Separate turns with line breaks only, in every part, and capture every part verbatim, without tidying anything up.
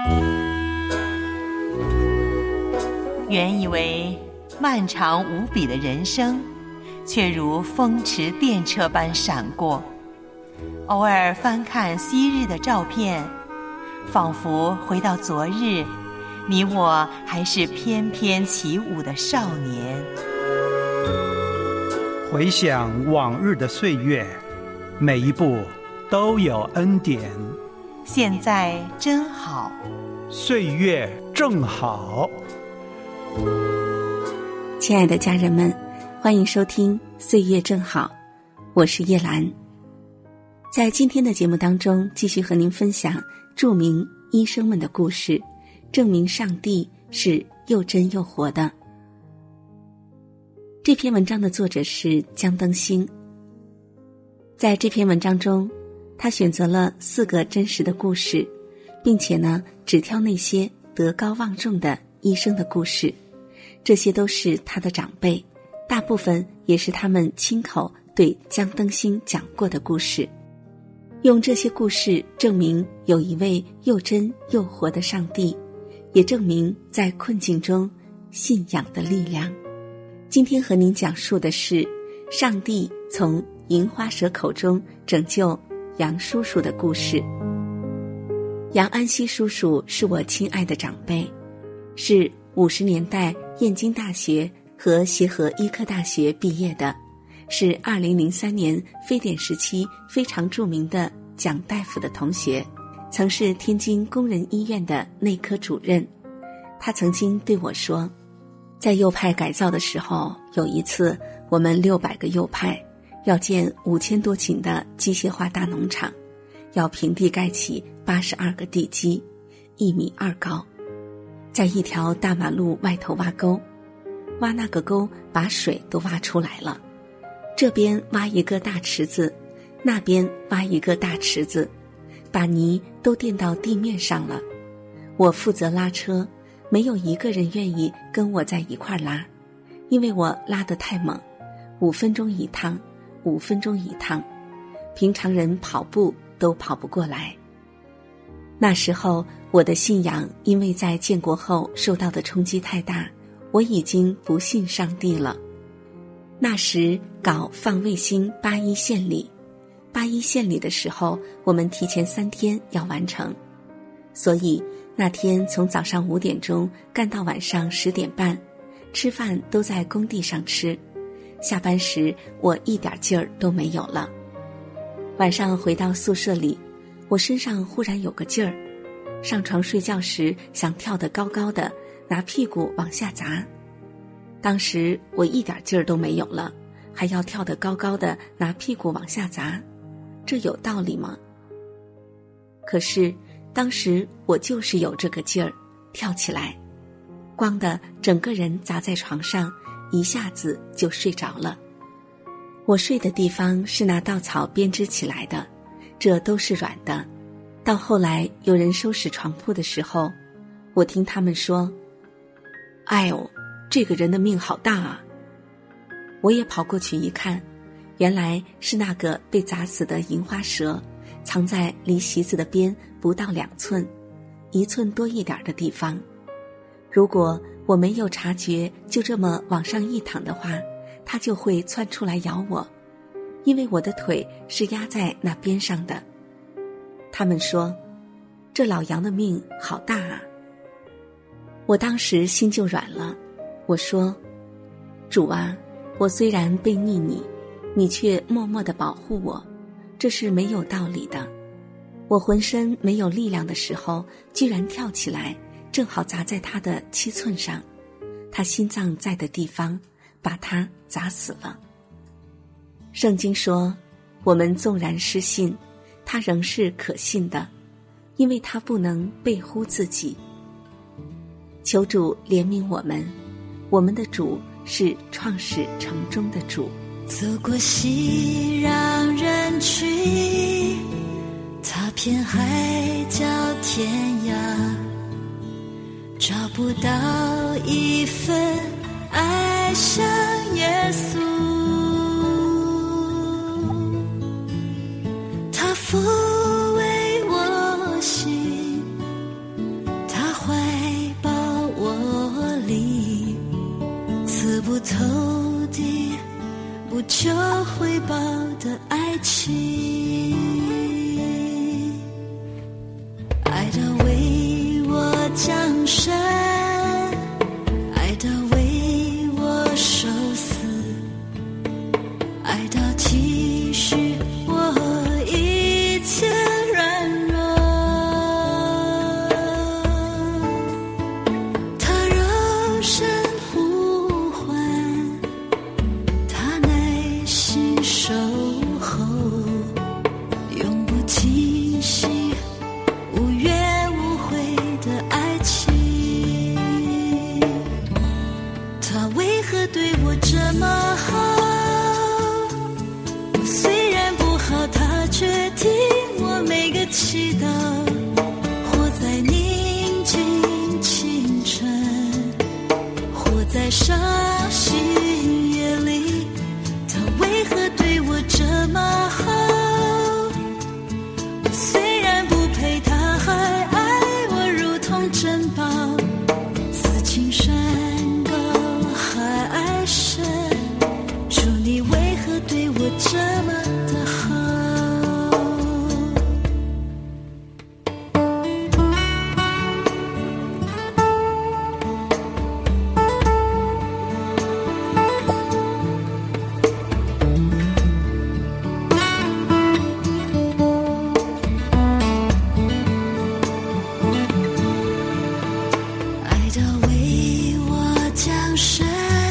原以为漫长无比的人生，却如风驰电掣般闪过。偶尔翻看昔日的照片，仿佛回到昨日，你我还是翩翩起舞的少年。
回想往日的岁月，每一步都有恩典。
现在真好，
岁月正好。
亲爱的家人们，欢迎收听岁月正好，我是叶兰。在今天的节目当中，继续和您分享著名医生们的故事，证明上帝是又真又活的。这篇文章的作者是江登星。在这篇文章中，他选择了四个真实的故事，并且呢，只挑那些德高望重的医生的故事。这些都是他的长辈，大部分也是他们亲口对江登星讲过的故事。用这些故事证明有一位又真又活的上帝，也证明在困境中信仰的力量。今天和您讲述的是上帝从银花蛇口中拯救杨叔叔的故事。杨安西叔叔是我亲爱的长辈，是五十年代燕京大学和协和医科大学毕业的，是二零零三年非典时期非常著名的蒋大夫的同学，曾是天津工人医院的内科主任。他曾经对我说，在右派改造的时候，有一次我们六百个右派要建五千多顷的机械化大农场，要平地盖起八十二个地基，一米二高，在一条大马路外头挖沟，挖那个沟把水都挖出来了，这边挖一个大池子，那边挖一个大池子，把泥都垫到地面上了。我负责拉车，没有一个人愿意跟我在一块拉，因为我拉得太猛，五分钟一趟，五分钟一趟，平常人跑步都跑不过来。那时候我的信仰因为在建国后受到的冲击太大，我已经不信上帝了。那时搞放卫星八一献礼，八一献礼的时候，我们提前三天要完成，所以那天从早上五点钟干到晚上十点半，吃饭都在工地上吃。下班时我一点劲儿都没有了。晚上回到宿舍里，我身上忽然有个劲儿，上床睡觉时想跳得高高的，拿屁股往下砸。当时我一点劲儿都没有了，还要跳得高高的，拿屁股往下砸，这有道理吗？可是当时我就是有这个劲儿，跳起来，咣的整个人砸在床上，一下子就睡着了。我睡的地方是拿稻草编织起来的，这都是软的。到后来有人收拾床铺的时候，我听他们说，哎呦，这个人的命好大啊。我也跑过去一看，原来是那个被砸死的银花蛇藏在离席子的边不到两寸，一寸多一点的地方。如果我没有察觉，就这么往上一躺的话，它就会窜出来咬我，因为我的腿是压在那边上的。他们说，这老杨的命好大啊。我当时心就软了，我说，主啊，我虽然被逆你，你却默默地保护我，这是没有道理的。我浑身没有力量的时候，居然跳起来，正好砸在他的七寸上，他心脏在的地方，把他砸死了。圣经说，我们纵然失信，他仍是可信的，因为他不能背乎自己。求主怜悯我们，我们的主是创始成终的主。
走过熙攘人群，踏遍海角天涯，找不到一份爱像耶稣，他抚慰我心， 情，爱到为我降生，爱到为我受死，爱到体恤我一切软弱。他柔声呼唤，他耐心守候，永不停息，无怨无悔的爱情。他为何对我这么好？我虽然不好，他却听我每个祈祷。活在宁静清晨，活在伤心夜里，他为何对我这么好？我虽然不配，他还爱我如同珍宝。此情山高海深，主你为何对我这么的好？爱到为我降生，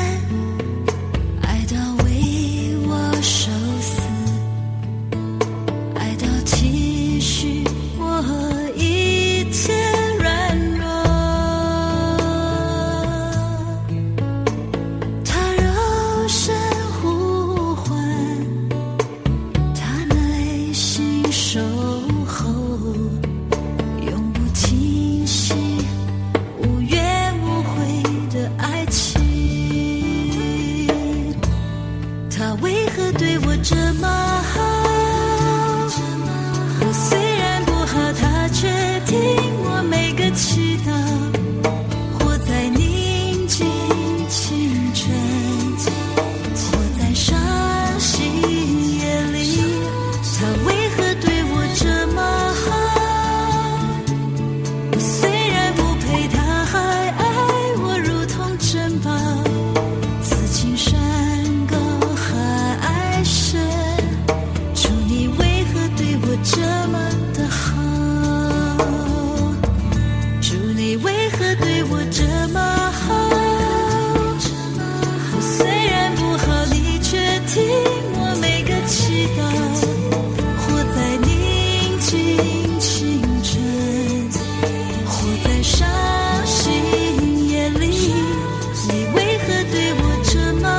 爱到为我受死，爱到体恤我一切软弱。他柔声呼唤，他耐心守候，永不停息，无怨无悔的爱情。他为何对我这么好？我虽然不好，他却听我每个祈祷。活在宁静清晨，活在伤心夜里，他为何对我这么好？我虽然不配，他还爱我如同珍宝。此情山高海深，主你为何对我这么的好？主你为何对我这么好？我虽然不好，你却听我每个祈祷。活在宁静清晨，活在伤心夜里，你为何对我这么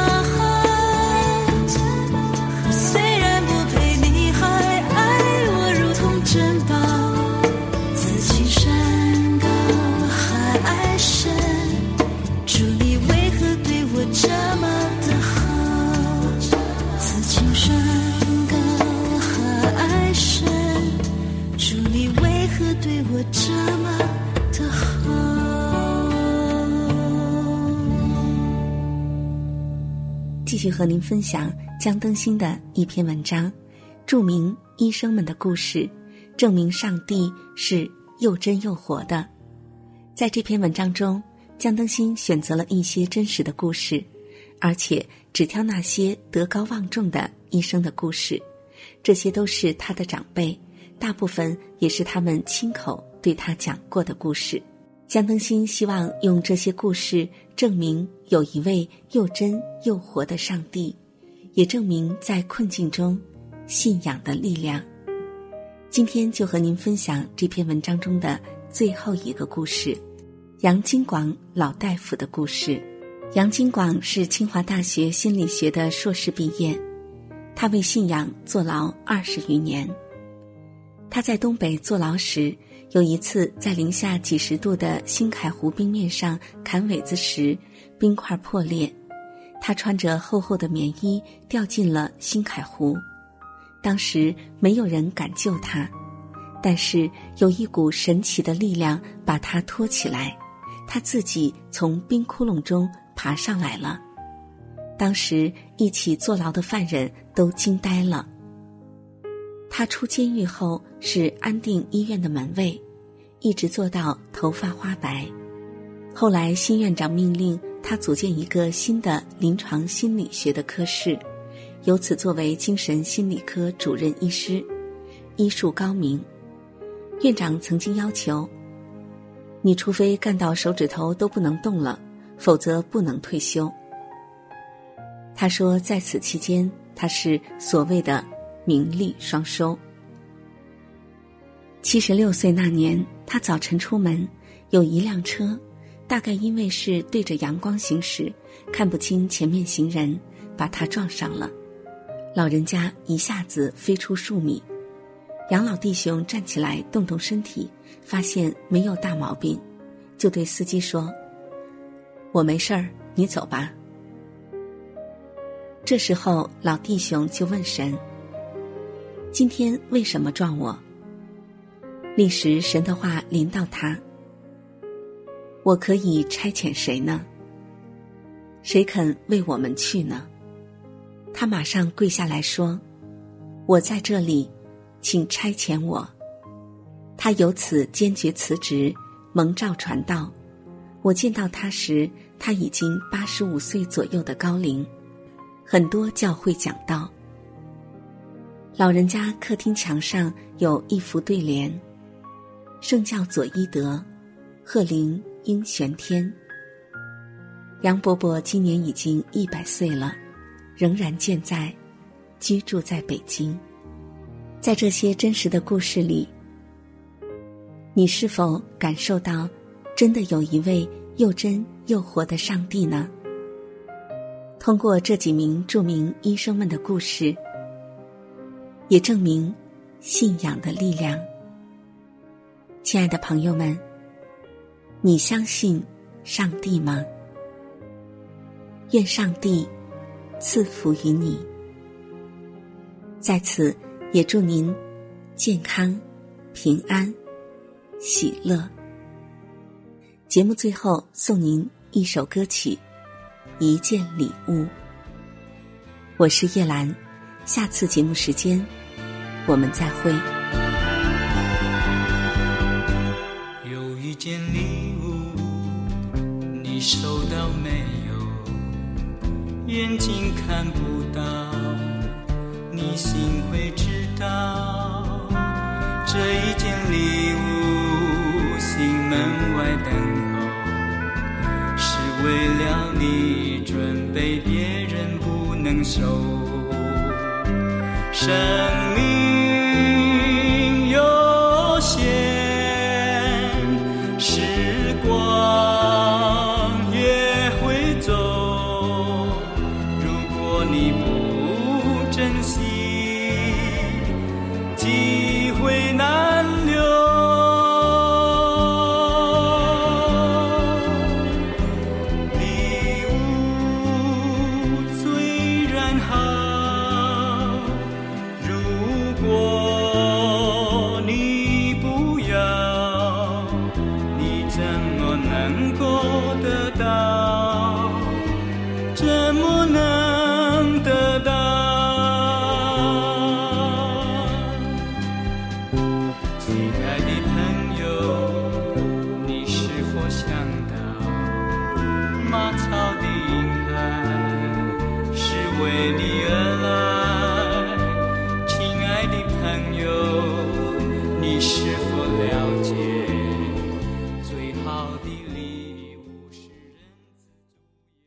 好？我虽然不配，你还爱我如同珍宝。此情山高海深，主你为何对我这么的好？此情山高海深，主你为何对我这么的好？
继续和您分享江登新的一篇文章，著名医生们的故事，证明上帝是又真又活的。在这篇文章中，江登新选择了一些真实的故事，而且只挑那些德高望重的医生的故事，这些都是他的长辈，大部分也是他们亲口对他讲过的故事。江登新希望用这些故事证明有一位又真又活的上帝，也证明在困境中信仰的力量。今天就和您分享这篇文章中的最后一个故事，杨金广老大夫的故事。杨金广是清华大学心理学的硕士毕业，他为信仰坐牢二十余年。他在东北坐牢时，有一次在零下几十度的新凯湖冰面上砍苇子时，冰块破裂，他穿着厚厚的棉衣掉进了新凯湖。当时没有人敢救他，但是有一股神奇的力量把他拖起来，他自己从冰窟窿中爬上来了。当时一起坐牢的犯人都惊呆了。 他出监狱后是安定医院的门卫，一直做到头发花白。后来新院长命令他组建一个新的临床心理学的科室，由此作为精神心理科主任医师，医术高明。院长曾经要求，你除非干到手指头都不能动了，否则不能退休。他说在此期间他是所谓的名利双收。七十六岁那年，他早晨出门，有一辆车，大概因为是对着阳光行驶，看不清前面行人，把他撞上了。老人家一下子飞出数米，杨老弟兄站起来动动身体，发现没有大毛病，就对司机说：我没事儿，你走吧。这时候老弟兄就问神：今天为什么撞我？立时神的话临到他：我可以差遣谁呢？谁肯为我们去呢？他马上跪下来说：我在这里，请差遣我。他由此坚决辞职，蒙召传道。我见到他时，他已经八十五岁左右的高龄，很多教会讲道。老人家客厅墙上有一幅对联：圣教左一德，鹤龄应玄天。杨伯伯今年已经一百岁了，仍然健在，居住在北京。在这些真实的故事里，你是否感受到真的有一位又真又活的上帝呢？通过这几名著名医生们的故事，也证明信仰的力量。亲爱的朋友们，你相信上帝吗？愿上帝赐福于你。在此也祝您健康、平安、喜乐。节目最后送您一首歌曲《一件礼物》。我是叶兰，下次节目时间我们再会。
有一件礼物，你收到没有？眼睛看不到，你心会知道。这一件礼物，心门外等候，是为了你准备，别人不能收。生命有限，时光也会走，如果你不珍惜，机会难留。礼物虽然好，如果你不要，你怎么能够得到？怎么能得到？亲爱的朋友，你是否想到，马槽的婴孩是为你